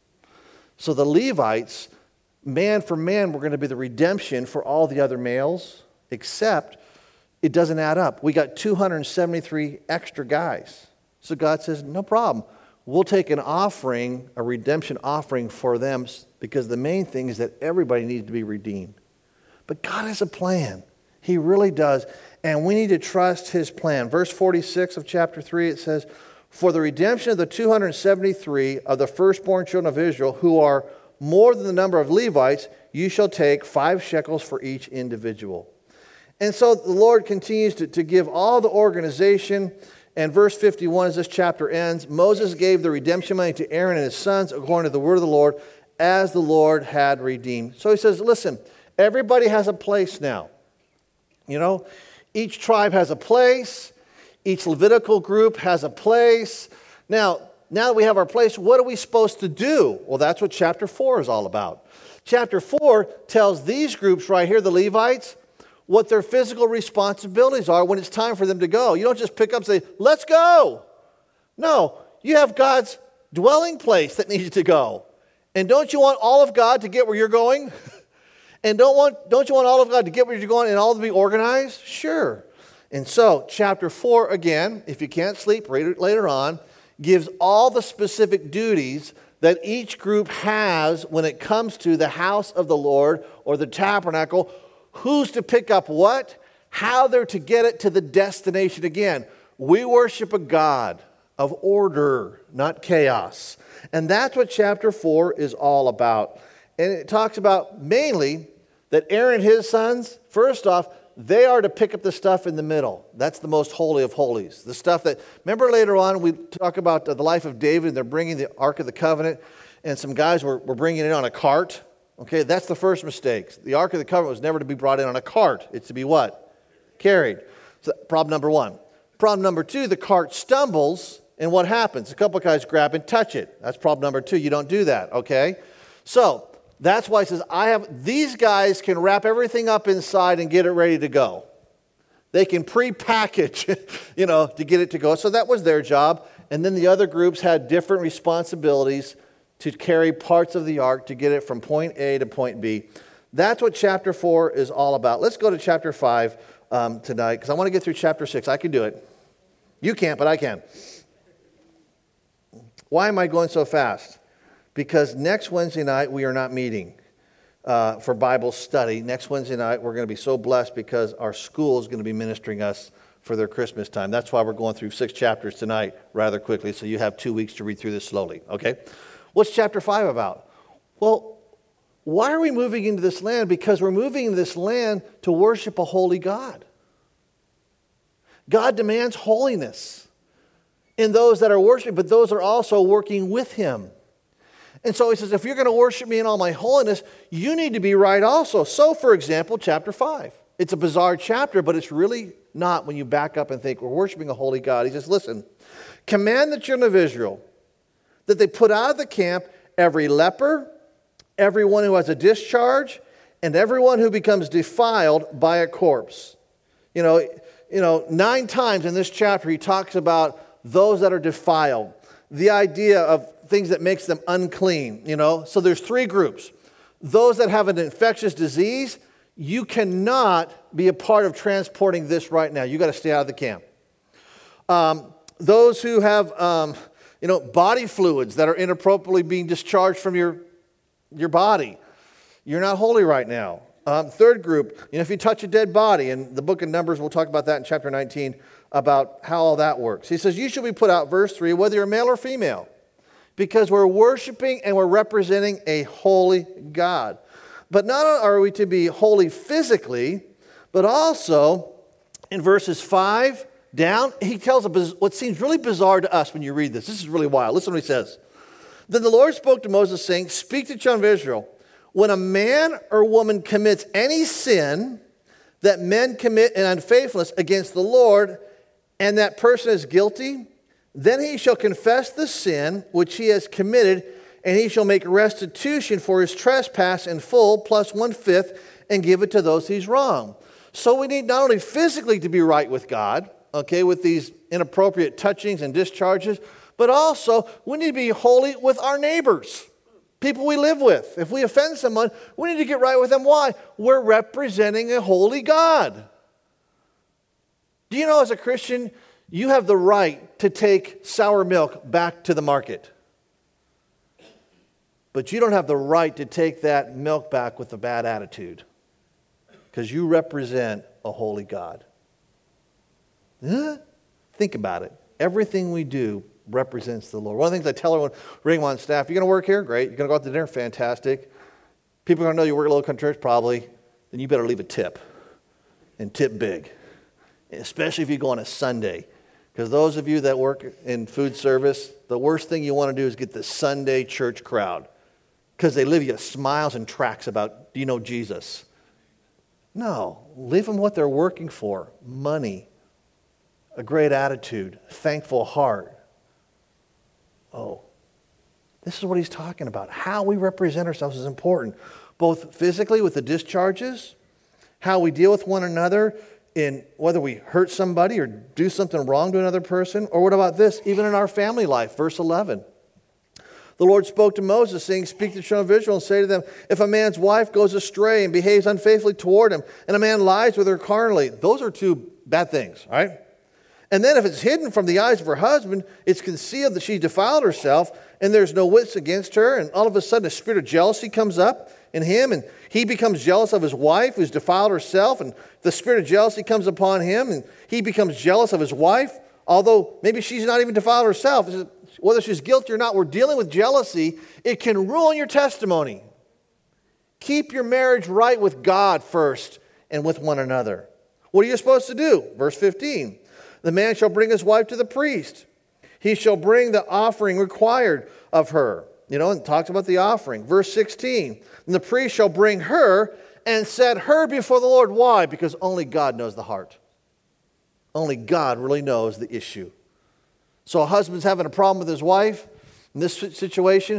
So the Levites, man for man, we're going to be the redemption for all the other males, except it doesn't add up. We got two hundred seventy-three extra guys. So God says, no problem. We'll take an offering, a redemption offering for them, because the main thing is that everybody needs to be redeemed. But God has a plan. He really does. And we need to trust his plan. Verse forty-six of chapter three, it says, for the redemption of the two hundred seventy-three of the firstborn children of Israel, who are more than the number of Levites, you shall take five shekels for each individual. And so the Lord continues to, to give all the organization. And verse fifty-one, as this chapter ends, Moses gave the redemption money to Aaron and his sons according to the word of the Lord, as the Lord had redeemed. So he says, listen, everybody has a place now. You know, each tribe has a place. Each Levitical group has a place. Now, now that we have our place, what are we supposed to do? Well, that's what chapter four is all about. Chapter four tells these groups right here, the Levites, what their physical responsibilities are when it's time for them to go. You don't just pick up and say, let's go. No, you have God's dwelling place that needs to go. And don't you want all of God to get where you're going? And don't want don't you want all of God to get where you're going and all to be organized? Sure. And so, chapter four, again, if you can't sleep later on, gives all the specific duties that each group has when it comes to the house of the Lord or the tabernacle, who's to pick up what, how they're to get it to the destination. Again, we worship a God of order, not chaos. And that's what chapter four is all about. And it talks about mainly that Aaron and his sons, first off, they are to pick up the stuff in the middle. That's the most holy of holies. The stuff that, remember later on we talk about the life of David, and they're bringing the Ark of the Covenant, and some guys were, were bringing it on a cart. Okay, that's the first mistake. The Ark of the Covenant was never to be brought in on a cart. It's to be what? Carried. So problem number one. Problem number two, the cart stumbles, and what happens? A couple of guys grab and touch it. That's problem number two. You don't do that, okay? So, that's why it says, I have, these guys can wrap everything up inside and get it ready to go. They can pre-package, you know, to get it to go. So that was their job. And then the other groups had different responsibilities to carry parts of the ark to get it from point A to point B. That's what chapter four is all about. Let's go to chapter five um, tonight, because I want to get through chapter six. I can do it. You can't, but I can. Why am I going so fast? Because next Wednesday night, we are not meeting uh, for Bible study. Next Wednesday night, we're going to be so blessed because our school is going to be ministering us for their Christmas time. That's why we're going through six chapters tonight rather quickly, so you have two weeks to read through this slowly, okay? What's chapter five about? Well, why are we moving into this land? Because we're moving into this land to worship a holy God. God demands holiness in those that are worshiping, but those are also working with Him. And so he says, if you're going to worship me in all my holiness, you need to be right also. So, for example, chapter five. It's a bizarre chapter, but it's really not when you back up and think we're worshiping a holy God. He says, listen, command the children of Israel that they put out of the camp every leper, everyone who has a discharge, and everyone who becomes defiled by a corpse. You know, you know, nine times in this chapter he talks about those that are defiled. The idea of things that makes them unclean, you know. So there's three groups. Those that have an infectious disease, you cannot be a part of transporting this right now. You got to stay out of the camp. Um, those who have, um, you know, body fluids that are inappropriately being discharged from your, your body, you're not holy right now. Um, third group, you know, if you touch a dead body, and the book of Numbers, we'll talk about that in chapter nineteen, about how all that works. He says, you should be put out, verse three, whether you're male or female, because we're worshiping and we're representing a holy God. But not only are we to be holy physically, but also in verses five down, he tells us what seems really bizarre to us when you read this. This is really wild. Listen to what he says. Then the Lord spoke to Moses, saying, speak to the children of Israel. When a man or woman commits any sin that men commit in unfaithfulness against the Lord, and that person is guilty, then he shall confess the sin which he has committed, and he shall make restitution for his trespass in full, plus one-fifth, and give it to those he's wronged. So we need not only physically to be right with God, okay, with these inappropriate touchings and discharges, but also we need to be holy with our neighbors, people we live with. If we offend someone, we need to get right with them. Why? We're representing a holy God. Do you know, as a Christian, you have the right to take sour milk back to the market. But you don't have the right to take that milk back with a bad attitude, because you represent a holy God. Huh? Think about it. Everything we do represents the Lord. One of the things I tell everyone, bring them on staff, you're going to work here? Great. You're going to go out to dinner? Fantastic. People are going to know you work at a local country church? Probably. Then you better leave a tip. and tip big, especially if you go on a Sunday. Because those of you that work in food service, the worst thing you want to do is get the Sunday church crowd, because they leave you smiles and tracts about, do you know Jesus? No, leave them what they're working for: money, a great attitude, thankful heart. Oh, this is what he's talking about. How we represent ourselves is important, both physically with the discharges, how we deal with one another in whether we hurt somebody or do something wrong to another person, or what about this, even in our family life, verse eleven. The Lord spoke to Moses, saying, speak to the children of Israel and say to them, if a man's wife goes astray and behaves unfaithfully toward him, and a man lies with her carnally, those are two bad things, all right? And then if it's hidden from the eyes of her husband, it's concealed that she defiled herself, and there's no witness against her, and all of a sudden a spirit of jealousy comes up in him, and he becomes jealous of his wife who's defiled herself, and the spirit of jealousy comes upon him, and he becomes jealous of his wife, although maybe she's not even defiled herself. Whether she's guilty or not, we're dealing with jealousy. It can ruin your testimony. Keep your marriage right with God first and with one another. What are you supposed to do? Verse fifteen. The man shall bring his wife to the priest. He shall bring the offering required of her. You know, and it talks about the offering. Verse sixteen. And the priest shall bring her and set her before the Lord. Why? Because only God knows the heart. Only God really knows the issue. So a husband's having a problem with his wife in this situation,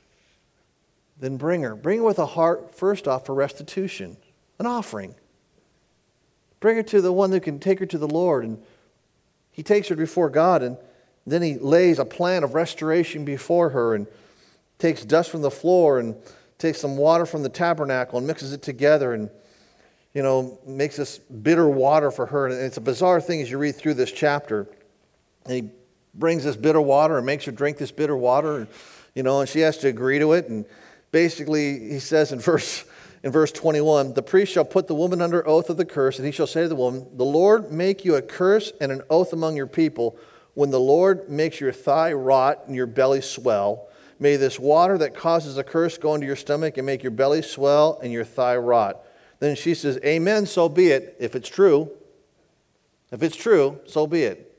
then bring her. Bring her with a heart, first off, for restitution, an offering. Bring her to the one that can take her to the Lord. And he takes her before God, and then he lays a plan of restoration before her and takes dust from the floor and takes some water from the tabernacle and mixes it together and, you know, makes this bitter water for her. And it's a bizarre thing as you read through this chapter. And he brings this bitter water and makes her drink this bitter water, and, you know, and she has to agree to it. And basically, he says in verse in verse twenty-one, the priest shall put the woman under oath of the curse, and he shall say to the woman, the Lord make you a curse and an oath among your people. When the Lord makes your thigh rot and your belly swell, may this water that causes a curse go into your stomach and make your belly swell and your thigh rot. Then she says, amen, so be it, if it's true. If it's true, so be it.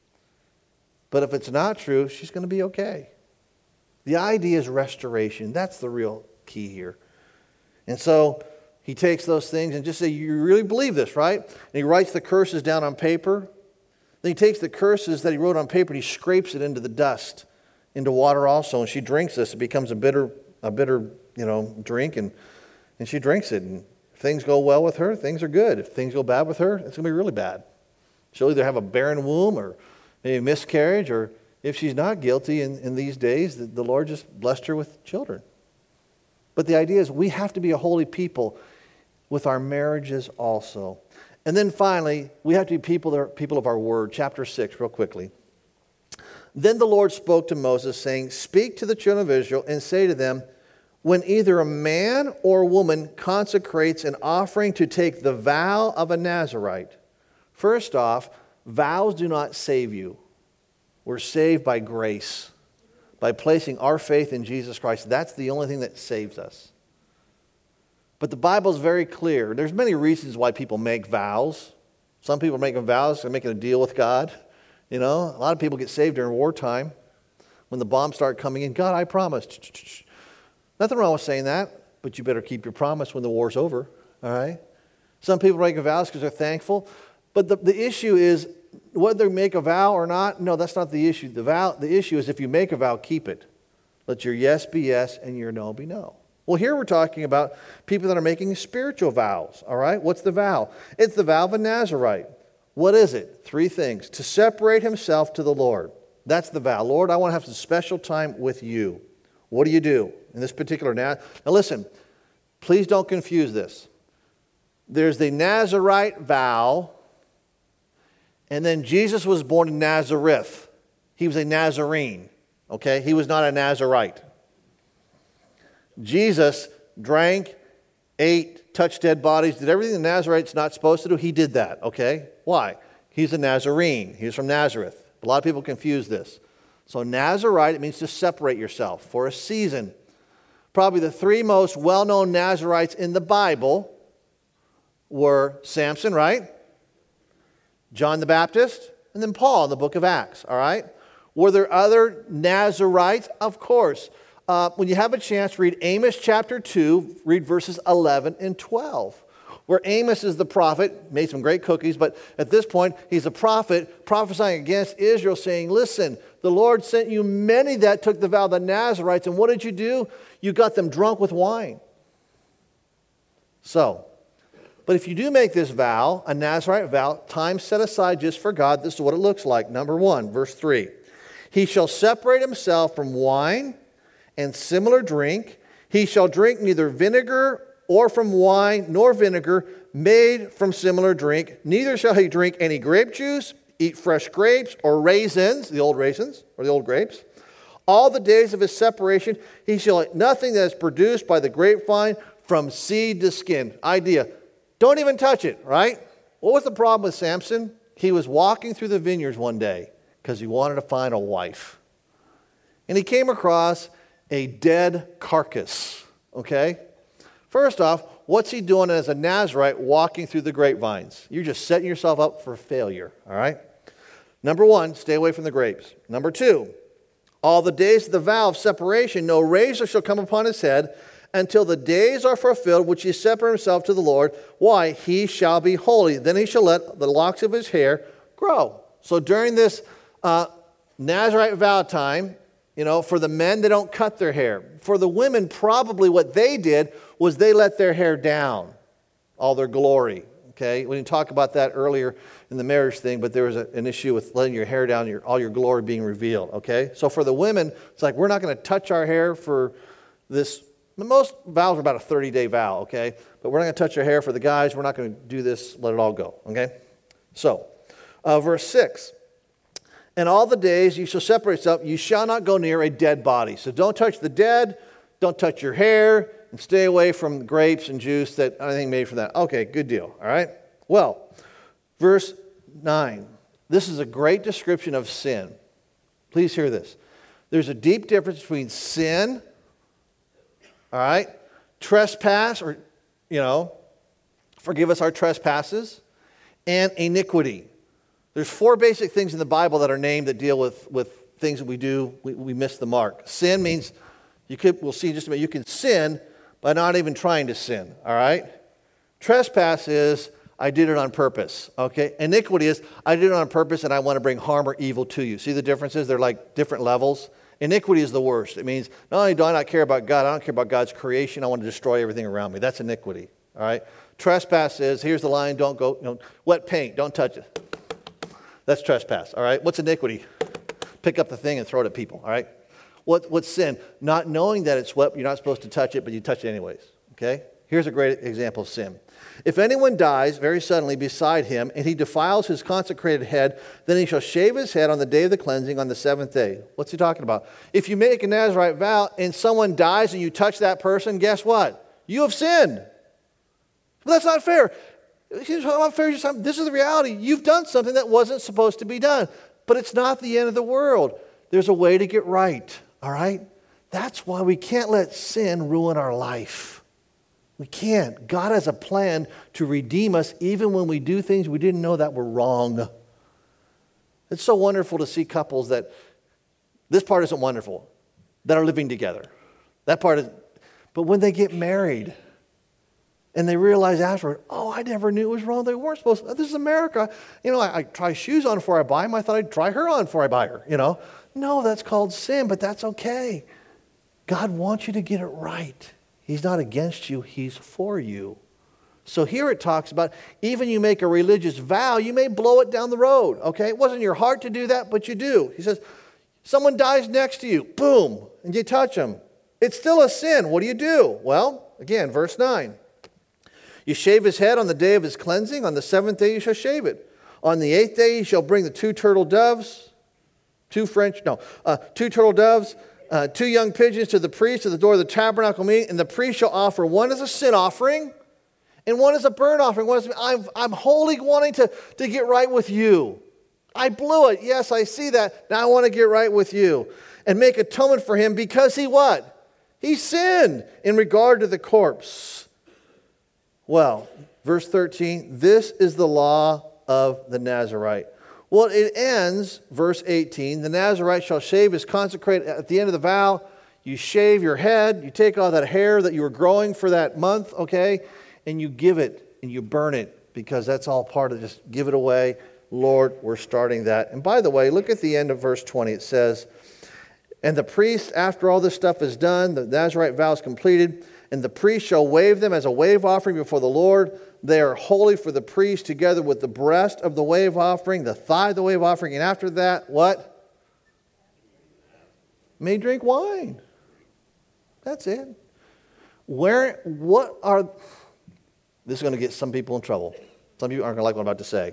But if it's not true, she's going to be okay. The idea is restoration. That's the real key here. And so he takes those things and just say, you really believe this, right? And he writes the curses down on paper. Then he takes the curses that he wrote on paper and he scrapes it into the dust, into water also. And she drinks this. It becomes a bitter, a bitter, you know, drink. And, and she drinks it. And if things go well with her, things are good. If things go bad with her, it's going to be really bad. She'll either have a barren womb or maybe a miscarriage, or if she's not guilty in, in these days, the, the Lord just blessed her with children. But the idea is we have to be a holy people with our marriages also. And then finally, we have to be people, that are people of our word. Chapter six, real quickly. Then the Lord spoke to Moses, saying, speak to the children of Israel and say to them, when either a man or a woman consecrates an offering to take the vow of a Nazirite. First off, vows do not save you. We're saved by grace, by placing our faith in Jesus Christ. That's the only thing that saves us. But the Bible is very clear. There's many reasons why people make vows. Some people are making vows, they're making a deal with God. You know, a lot of people get saved during wartime. When the bombs start coming in, God, I promised. Nothing wrong with saying that, but you better keep your promise when the war's over. All right? Some people make vows because they're thankful. But the, the issue is, whether they make a vow or not, no, that's not the issue. The vow, the issue is if you make a vow, keep it. Let your yes be yes and your no be no. Well, here we're talking about people that are making spiritual vows, all right? What's the vow? It's the vow of a Nazirite. What is it? Three things. To separate himself to the Lord. That's the vow. Lord, I want to have some special time with you. What do you do in this particular now? Now listen, please don't confuse this. There's the Nazirite vow, and then Jesus was born in Nazareth. He was a Nazarene, okay? He was not a Nazirite. Jesus drank, ate, touched dead bodies, did everything the Nazarite's not supposed to do. He did that, okay? Why? He's a Nazarene. He's from Nazareth. A lot of people confuse this. So Nazirite, it means to separate yourself for a season. Probably the three most well-known Nazirites in the Bible were Samson, right? John the Baptist, and then Paul in the book of Acts, all right? Were there other Nazarites? Of course. Uh, when you have a chance, read Amos chapter two, read verses eleven and twelve. Where Amos is the prophet, made some great cookies, but at this point, he's a prophet prophesying against Israel, saying, listen, the Lord sent you many that took the vow of the Nazarites, and what did you do? You got them drunk with wine. So, but if you do make this vow, a Nazarite vow, time set aside just for God, this is what it looks like. Number one, verse three. He shall separate himself from wine and similar drink. He shall drink neither vinegar or from wine, nor vinegar made from similar drink. Neither shall he drink any grape juice, eat fresh grapes, or raisins, the old raisins, or the old grapes. All the days of his separation, he shall eat nothing that is produced by the grapevine from seed to skin. Idea, don't even touch it, right? What was the problem with Samson? He was walking through the vineyards one day because he wanted to find a wife. And he came across a dead carcass, okay? First off, what's he doing as a Nazarite walking through the grapevines? You're just setting yourself up for failure, all right? Number one, stay away from the grapes. Number two, all the days of the vow of separation, no razor shall come upon his head until the days are fulfilled which he separated himself to the Lord. Why? He shall be holy. Then he shall let the locks of his hair grow. So during this uh, Nazarite vow time, you know, for the men, they don't cut their hair. For the women, probably what they did was they let their hair down, all their glory, okay? We didn't talk about that earlier in the marriage thing, but there was a, an issue with letting your hair down, your, all your glory being revealed, okay? So for the women, it's like, we're not going to touch our hair for this. Most vows are about a thirty-day vow, okay? But we're not going to touch our hair. For the guys, we're not going to do this, let it all go, okay? So, uh, verse six. And all the days you shall separate yourself, you shall not go near a dead body. So don't touch the dead, don't touch your hair, and stay away from grapes and juice that anything made from that. Okay, good deal, all right? Well, verse nine. This is a great description of sin. Please hear this. There's a deep difference between sin, all right, trespass, or, you know, forgive us our trespasses, and iniquity. There's four basic things in the Bible that are named that deal with, with things that we do, we, we miss the mark. Sin means, you could, we'll see in just a minute, you can sin by not even trying to sin, all right? Trespass is, I did it on purpose, okay? Iniquity is, I did it on purpose and I want to bring harm or evil to you. See the differences? They're like different levels. Iniquity is the worst. It means, not only do I not care about God, I don't care about God's creation, I want to destroy everything around me. That's iniquity, all right? Trespass is, here's the line, don't go, you know, wet paint, don't touch it. That's trespass, all right? What's iniquity? Pick up the thing and throw it at people, all right? What, what's sin? Not knowing that it's wet, you're not supposed to touch it, but you touch it anyways, okay? Here's a great example of sin. If anyone dies very suddenly beside him, and he defiles his consecrated head, then he shall shave his head on the day of the cleansing on the seventh day. What's he talking about? If you make a Nazarite vow and someone dies and you touch that person, guess what? You have sinned. But that's not fair. It's not fair. This is the reality. You've done something that wasn't supposed to be done. But it's not the end of the world. There's a way to get right, all right? That's why we can't let sin ruin our life. We can't. God has a plan to redeem us even when we do things we didn't know that were wrong. It's so wonderful to see couples that, this part isn't wonderful, that are living together. That part is, but when they get married, and they realize afterward, oh, I never knew it was wrong. They weren't supposed to. This is America. You know, I, I try shoes on before I buy them. I thought I'd try her on before I buy her, you know. No, that's called sin, but that's okay. God wants you to get it right. He's not against you. He's for you. So here it talks about, even you make a religious vow, you may blow it down the road, okay? It wasn't your heart to do that, but you do. He says, someone dies next to you, boom, and you touch them. It's still a sin. What do you do? Well, again, verse nine. You shave his head on the day of his cleansing. On the seventh day you shall shave it. On the eighth day you shall bring the two turtle doves, two French, no, uh, two turtle doves, uh, two young pigeons to the priest at the door of the tabernacle meeting, and the priest shall offer one as a sin offering and one as a burnt offering. One as, I'm, I'm wholly wanting to, to get right with you. I blew it. Yes, I see that. Now I want to get right with you. And make atonement for him because he what? He sinned in regard to the corpse. Well, Verse thirteen, this is the law of the Nazirite. Well, it ends, verse eighteen, the Nazirite shall shave his consecrated, at the end of the vow, you shave your head, you take all that hair that you were growing for that month, okay, and you give it and you burn it, because that's all part of just give it away. Lord, we're starting that. And by the way, look at the end of verse twenty. It says, and the priest, after all this stuff is done, the Nazirite vow is completed, and the priest shall wave them as a wave offering before the Lord. They are holy for the priest, together with the breast of the wave offering, the thigh of the wave offering, and after that, what? May drink wine. That's it. Where, what are, this is going to get some people in trouble. Some people aren't going to like what I'm about to say.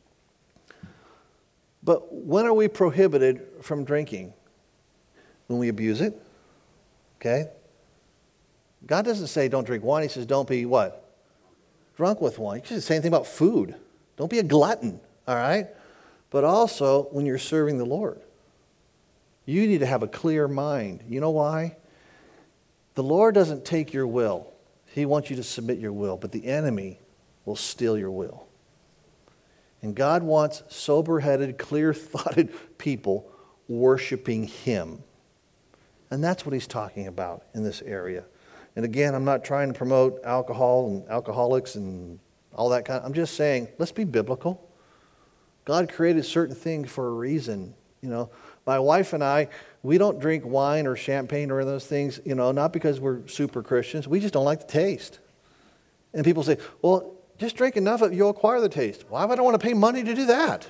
But when are we prohibited from drinking? When we abuse it. Okay? God doesn't say don't drink wine. He says don't be what? Drunk with wine. He doesn't say anything about food. Don't be a glutton. All right? But also when you're serving the Lord. You need to have a clear mind. You know why? The Lord doesn't take your will. He wants you to submit your will. But the enemy will steal your will. And God wants sober-headed, clear-thoughted people worshiping Him. And that's what He's talking about in this area. And again, I'm not trying to promote alcohol and alcoholics and all that kind of, I'm just saying, let's be biblical. God created certain things for a reason. You know, my wife and I, we don't drink wine or champagne or those things, you know, not because we're super Christians. We just don't like the taste. And people say, well, just drink enough of it, you'll acquire the taste. Why would I want to pay money to do that?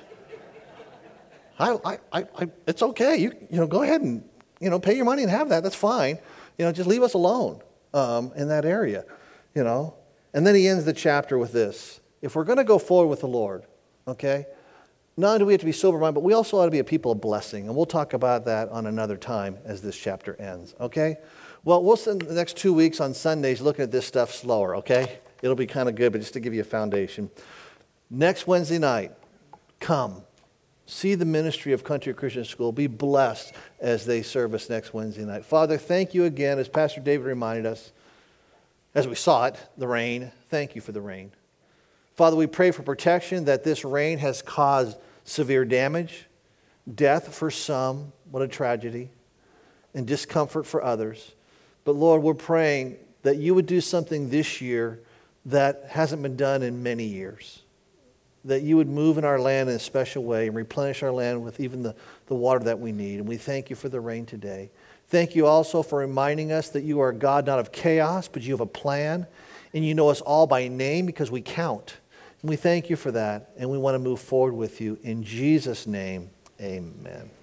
I, I, I, I, it's okay. You, you know, go ahead and, you know, pay your money and have that. That's fine. You know, just leave us alone um, in that area, you know. And then he ends the chapter with this. If we're going to go forward with the Lord, okay, not only do we have to be sober-minded, but we also ought to be a people of blessing. And we'll talk about that on another time as this chapter ends, okay? Well, we'll spend the next two weeks on Sundays looking at this stuff slower, okay? It'll be kind of good, but just to give you a foundation. Next Wednesday night, come. See the ministry of Country Christian School. Be blessed as they serve us next Wednesday night. Father, thank you again, as Pastor David reminded us, as we saw it, the rain. Thank you for the rain. Father, we pray for protection, that this rain has caused severe damage, death for some, what a tragedy, and discomfort for others. But Lord, we're praying that you would do something this year that hasn't been done in many years. That you would move in our land in a special way and replenish our land with even the, the water that we need. And we thank you for the rain today. Thank you also for reminding us that you are a God not of chaos, but you have a plan. And you know us all by name because we count. And we thank you for that. And we want to move forward with you. In Jesus' name, amen.